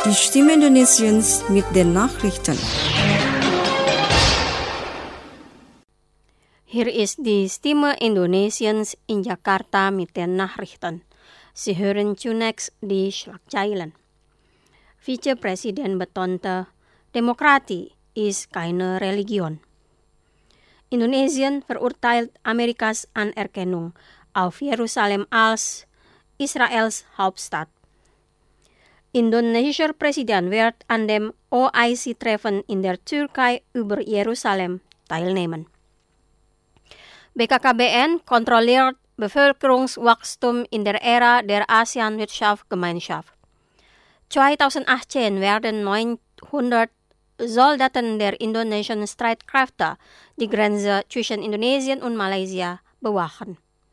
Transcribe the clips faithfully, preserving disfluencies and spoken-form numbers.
Die Stimme Indonesiens mit den Nachrichten. Hier ist die Stimme Indonesiens in Jakarta mit den Nachrichten. Sie hören zunächst die Schlagzeilen. Vizepräsident betonte, Demokratie ist keine Religion. Indonesien verurteilt Amerikas Anerkennung auf Jerusalem als Israels Hauptstadt. Indonesischer Präsident wird an dem O I C-Treffen in der Türkei über Jerusalem teilnehmen. B K K B N kontrolliert Bevölkerungswachstum in der Ära der ASEAN-Wirtschaftsgemeinschaft. zweitausendachtzehn werden neunhundert Soldaten der indonesischen Streitkräfte die Grenze zwischen Indonesien und Malaysia bewachen.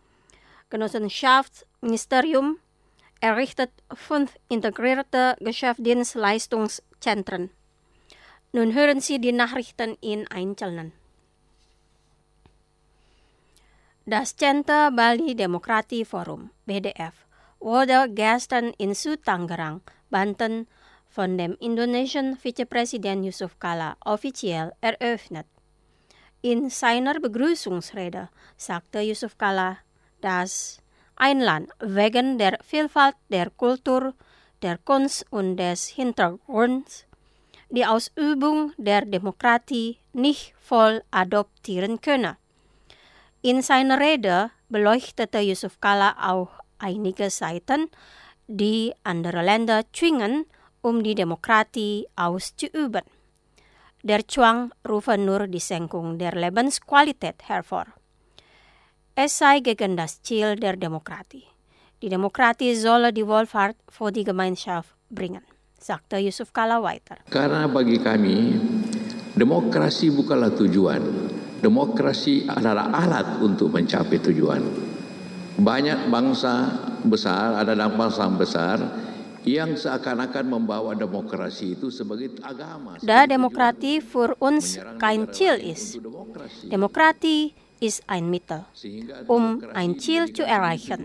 Genossenschaftsministerium errichtet fünf integrierte Geschäftsdienstleistungszentren. Nun hören Sie die Nachrichten in Einzelnen. Das Center Bali Demokratie Forum, B D F, wurde gestern in Südtangerang, Banten, von dem indonesischen Vizepräsident Yusuf Kala offiziell eröffnet. In seiner Begrüßungsrede sagte Yusuf Kala, dass ein Land wegen der Vielfalt der Kultur, der Kunst und des Hintergrunds die Ausübung der Demokratie nicht voll adoptieren könne. In seiner Rede beleuchtete Yusuf Kala auch einige Seiten, die andere Länder zwingen, um die Demokratie auszuüben. Der Zwang rufe nur die Senkung der Lebensqualität hervor. Es sei gegen das Ziel der Demokratie. Die Demokratie solle die Wohlfahrt für die Gemeinschaft bringen, sagte Yusuf Kala weiter. Karena bagi kami, demokrasi bukanlah tujuan. Demokrasi adalah alat untuk mencapai tujuan. Banyak bangsa besar, ada bangsa besar yang seakan-akan membawa demokrasi itu sebagai agama. Da Demokratie für uns kein Ziel ist. Demokratie ist ein Mittel, um ein Ziel zu erreichen.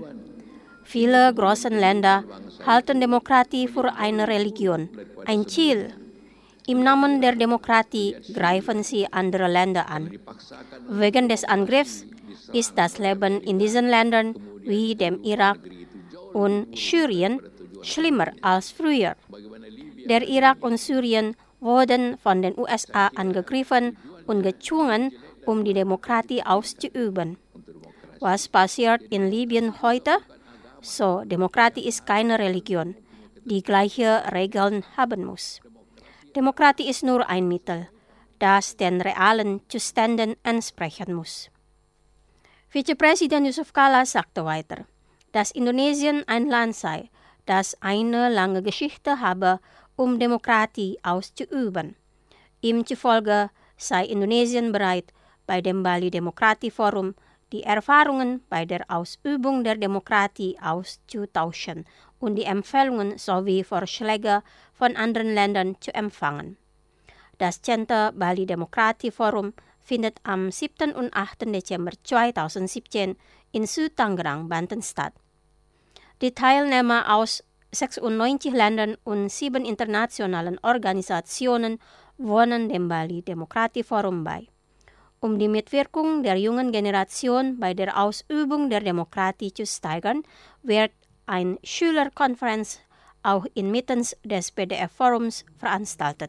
Viele große Länder halten Demokratie für eine Religion, ein Ziel. Im Namen der Demokratie greifen sie andere Länder an. Wegen des Angriffs ist das Leben in diesen Ländern wie dem Irak und Syrien schlimmer als früher. Der Irak und Syrien wurden von den U S A angegriffen und gezwungen, um die Demokratie auszuüben. Was passiert in Libyen heute? So, Demokratie ist keine Religion, die gleiche Regeln haben muss. Demokratie ist nur ein Mittel, das den realen Zuständen entsprechen muss. Vizepräsident Yusuf Kala sagte weiter, dass Indonesien ein Land sei, das eine lange Geschichte habe, um Demokratie auszuüben. Ihm zufolge sei Indonesien bereit, bei dem Bali Demokratie Forum die Erfahrungen bei der Ausübung der Demokratie auszutauschen und die Empfehlungen sowie Vorschläge von anderen Ländern zu empfangen. Das Center Bali Demokratie Forum findet am siebten und achten Dezember zweitausendsiebzehn in Südtangerang, Banten statt. Die Teilnehmer aus sechsundneunzig Ländern und sieben internationalen Organisationen wohnen dem Bali Demokratie Forum bei. Um die Mitwirkung der jungen Generation bei der Ausübung der Demokratie zu steigern, wird eine Schülerkonferenz auch inmitten des B D F-Forums veranstaltet.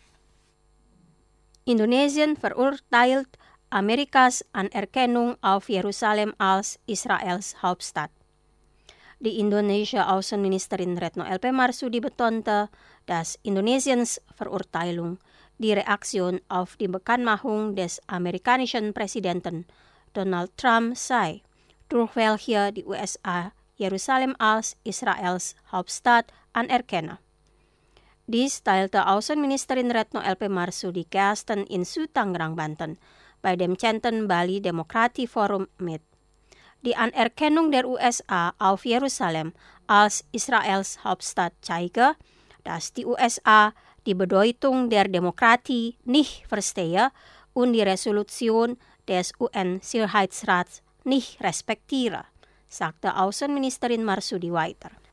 Indonesien verurteilt Amerikas Anerkennung auf Jerusalem als Israels Hauptstadt. Die indonesische Außenministerin Retno L P Marsudi betonte, dass Indonesiens Verurteilung die Reaktion auf die Bekanntmachung des amerikanischen Präsidenten Donald Trump sei, durch welche die U S A Jerusalem als Israels Hauptstadt anerkenne. Dies teilte Außenministerin Retno L P Marsudi gestern in Südtangerang, Banten, bei dem zehnten Bali Demokratie Forum mit. Die Anerkennung der U S A auf Jerusalem als Israels Hauptstadt zeige, dass die U S A die Bedeutung der Demokratie nicht verstehe und die Resolution des U N-Sicherheitsrats nicht respektiere, sagte Außenministerin Marsudi weiter.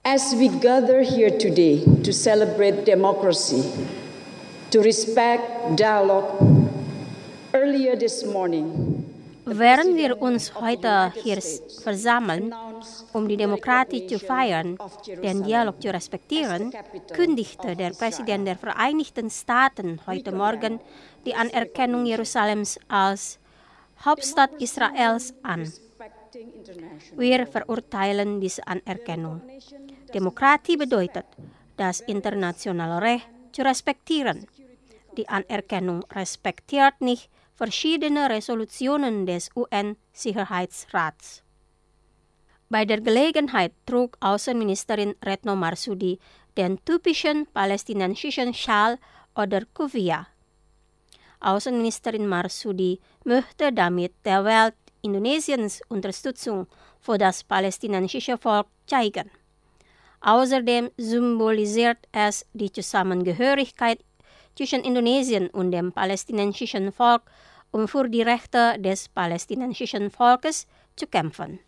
As we gather here today to celebrate democracy, to respect dialogue, earlier this morning, während wir uns heute hier versammeln, um die Demokratie zu feiern, den Dialog zu respektieren, kündigte der Präsident der Vereinigten Staaten heute Morgen die Anerkennung Jerusalems als Hauptstadt Israels an. Wir verurteilen diese Anerkennung. Demokratie bedeutet, das internationale Recht zu respektieren. Die Anerkennung respektiert nicht verschiedene Resolutionen des U N-Sicherheitsrats. Bei der Gelegenheit trug Außenministerin Retno Marsudi den typischen palästinensischen Schal oder Kufiyah. Außenministerin Marsudi möchte damit der Welt Indonesiens Unterstützung für das palästinensische Volk zeigen. Außerdem symbolisiert es die Zusammengehörigkeit zwischen Indonesien und dem palästinensischen Volk, um für die Rechte des palästinensischen Volkes zu kämpfen.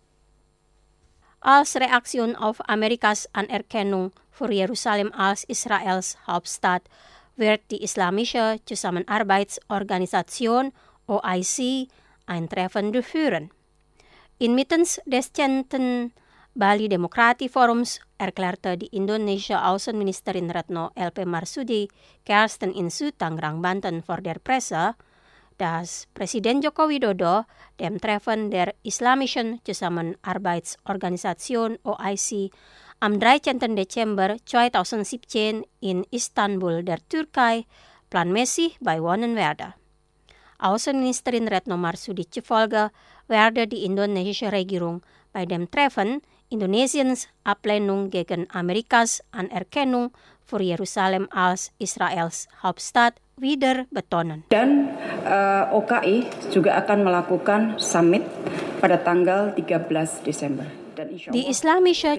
Als Reaktion auf Amerikas Anerkennung für Jerusalem als Israels Hauptstadt wird die Islamische Zusammenarbeitsorganisation O I C ein Treffen durchführen. Inmitten des zehnten Bali Demokratie Forums erklärte die indonesische Außenministerin Retno L P Marsudi gestern in Südtangerang, Banten vor der Presse, dass Präsident Joko Widodo dem Treffen der Islamischen Zusammenarbeitsorganisation O I C am dreizehnten Dezember zweitausendsiebzehn in Istanbul der Türkei planmäßig beiwohnen werde. Außenministerin Retno Marsudi zufolge werde die indonesische Regierung bei dem Treffen Indonesiens Ablehnung gegen Amerikas Anerkennung für Jerusalem als Israels Hauptstadt wieder betonen. Dan uh, O K I juga akan melakukan summit pada tanggal tiga belas Desember. Die Islamische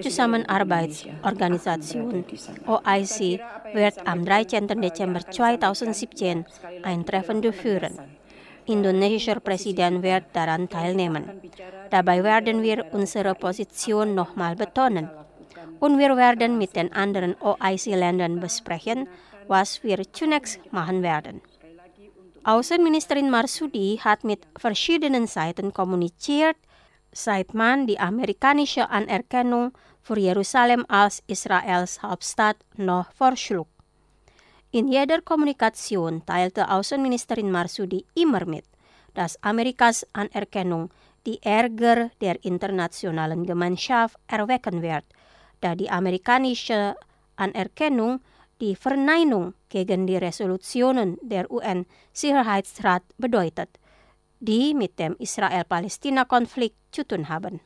Zusammenarbeitsorganisation O I C wird am dreizehnten Dezember zweitausendsiebzehn ein Treffen durchführen. Indonesischer Präsident wird daran teilnehmen. Dabei werden wir unsere Position nochmal betonen. Und wir werden mit den anderen O I C-Ländern besprechen, was wir zunächst machen werden. Außenministerin Marsudi hat mit verschiedenen Seiten kommuniziert, seit man die amerikanische Anerkennung für Jerusalem als Israels Hauptstadt noch vorschlug. In jeder Kommunikation teilte Außenministerin Marsudi immer mit, dass Amerikas Anerkennung die Ärger der internationalen Gemeinschaft erwecken wird, da die amerikanische Anerkennung die Verneinung gegen die Resolutionen der U N-Sicherheitsrat bedeutet, die mit dem Israel-Palästina-Konflikt zu tun haben.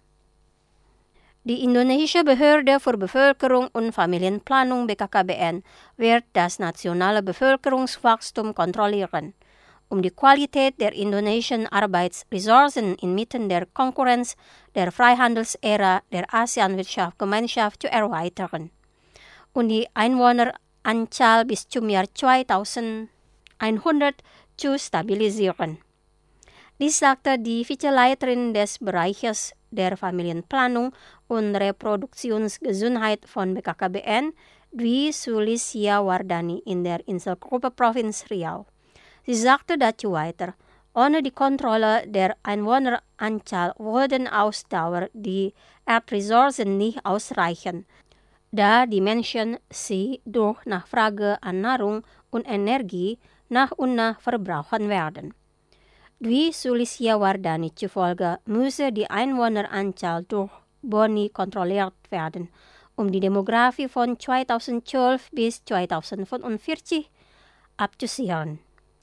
Die indonesische Behörde für Bevölkerung und Familienplanung B K K B N wird das nationale Bevölkerungswachstum kontrollieren, um die Qualität der indonesischen Arbeitsressourcen inmitten der Konkurrenz der Freihandelsära der ASEAN-Wirtschaftsgemeinschaft zu erweitern und die Einwohneranzahl bis zum Jahr zweitausendeinhundert zu stabilisieren. Dies sagte die Vizeleiterin des Bereiches der Familienplanung und Reproduktionsgesundheit von B K K B N, Dwi Sulistya Wardani, in der Inselgruppe Provinz Riau. Sie sagte dazu weiter, ohne die Kontrolle der Einwohneranzahl würden auf Dauer die Erdressourcen nicht ausreichen, da die Menschen sie durch Nachfrage an Nahrung und Energie nach und nach verbrauchen werden. Dwi Sulistya Wardani zufolge müsse die Einwohneranzahl durch Boni kontrolliert werden, um die Demografie von zweitausendzwölf bis zweitausendfünfundvierzig abzusichern.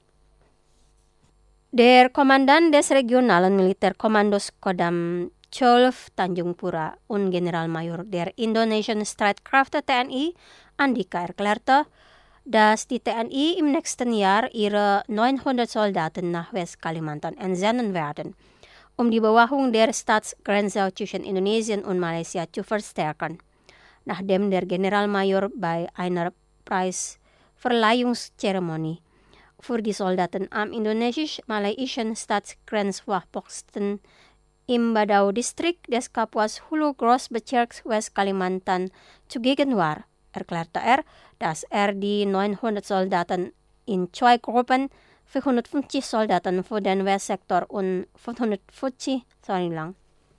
Der Kommandant des regionalen Militärkommandos Kodam zwölf Tanjung Pura und Generalmajor der indonesischen Streitkräfte T N I, Andika, erklärte, dass die T N I im nächsten Jahr ihre neunhundert Soldaten nach Westkalimantan entsenden werden, um die Bewachung der Staatsgrenze zwischen Indonesien und Malaysia zu verstärken, nachdem der Generalmajor bei einer Preisverleihungszeremonie für die Soldaten am indonesisch-malaiischen Staatsgrenzwachposten im Badau Distrikt des Kapuas Hulu Großbezirks West Kalimantan zugegen war, erklärte er, dass er die neunhundert Soldaten in zwei Gruppen, vierhundertfünfzig Soldaten für den Westsektor und fünfhundertfünfzig, sorry lang,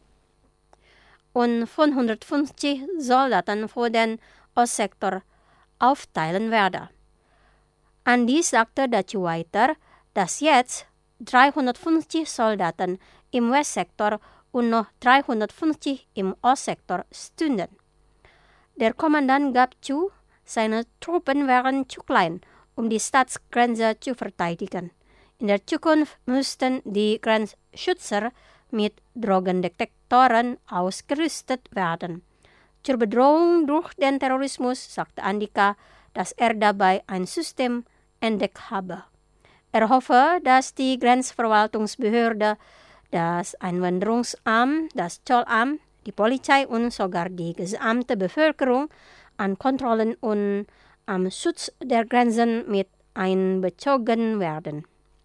und fünfhundertfünfzig Soldaten für den Ostsektor aufteilen werde. Andi sagte dazu weiter, dass jetzt dreihundertfünfzig Soldaten im Westsektor und noch dreihundertfünfzig im Ostsektor stünden. Der Kommandant gab zu, seine Truppen wären zu klein, um die Staatsgrenze zu verteidigen. In der Zukunft müssten die Grenzschützer mit Drogendetektoren ausgerüstet werden. Zur Bedrohung durch den Terrorismus sagte Andika, dass er dabei ein System entdeckt habe. Er hoffe, dass die Grenzverwaltungsbehörde, das Einwanderungsamt, das Zollamt, die Polizei und sogar die gesamte Bevölkerung an Kontrollen und am Schutz der Grenzen mit einbezogen werden.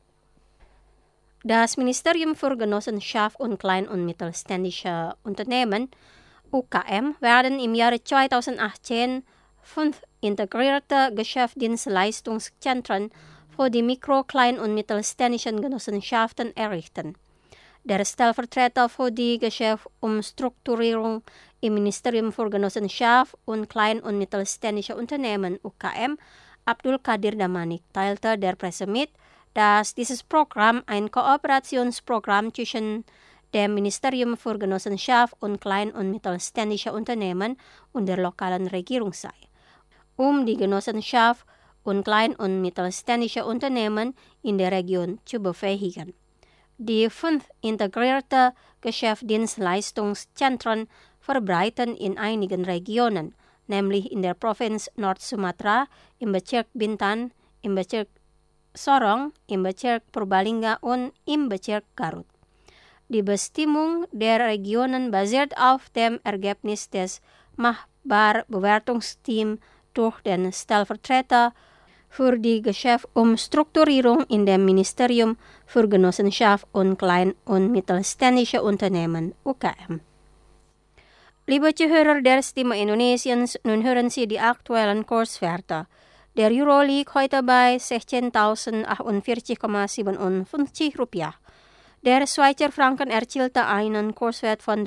Das Ministerium für Genossenschaft und Klein- und Mittelständische Unternehmen, U K M, werden im Jahre zweitausendachtzehn fünf integrierte Geschäftsdienstleistungszentren für die Mikro-, Klein- und Mittelständischen Genossenschaften errichten. Der Stellvertreter für die Geschäftsumstrukturierung im Ministerium für Genossenschaft und Klein- und Mittelständische Unternehmen U K M, Abdul Qadir Damanik, teilte der Presse mit, dass dieses Programm ein Kooperationsprogramm zwischen dem Ministerium für Genossenschaft und Klein- und Mittelständische Unternehmen und der lokalen Regierung sei, um die Genossenschaft und Klein- und Mittelständische Unternehmen in der Region zu befähigen. Die fünf integrierte Geschäftsdienstleistungszentren verbreiten in einigen Regionen, nämlich in der Provinz Nord-Sumatra, im Bezirk Bintan, im Bezirk Sorong, im Bezirk Purbalingga und im Bezirk Garut. Die Bestimmung der Regionen basiert auf dem Ergebnis des Machbarbewertungsteams durch den Stellvertreter für die Geschäftsumstrukturierung in dem Ministerium für Genossenschaft und Klein- und Mittelständische Unternehmen U K M. Liebe Zuhörer der Stimme Indonesiens, nun hören Sie die aktuellen Kurswerte. Der Euro liegt heute bei sechzehntausendachundvierzig Komma siebenundfünfzig Rupiah. Der Schweizer Franken erzielte einen Kurswert von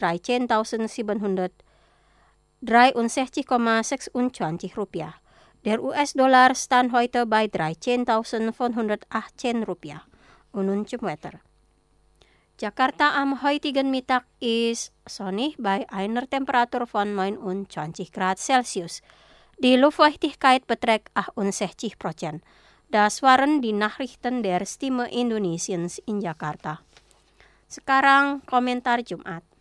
dreizehntausendsiebenhundertdreiundsechzig Komma sechsundzwanzig Rupiah. Der U S-Dollar stand heute bei dreizehntausendfünfhundertachtzehn Rupiah. Und nun zum Wetter. Jakarta am heutigen Mittag ist sonnig bei einer Temperatur von neunundzwanzig Grad Celsius. Die Luftfeuchtigkeit beträgt achtundsechzig Prozent. Das waren die Nachrichten der Stimme Indonesiens in Jakarta. Sekarang komentar Jumat.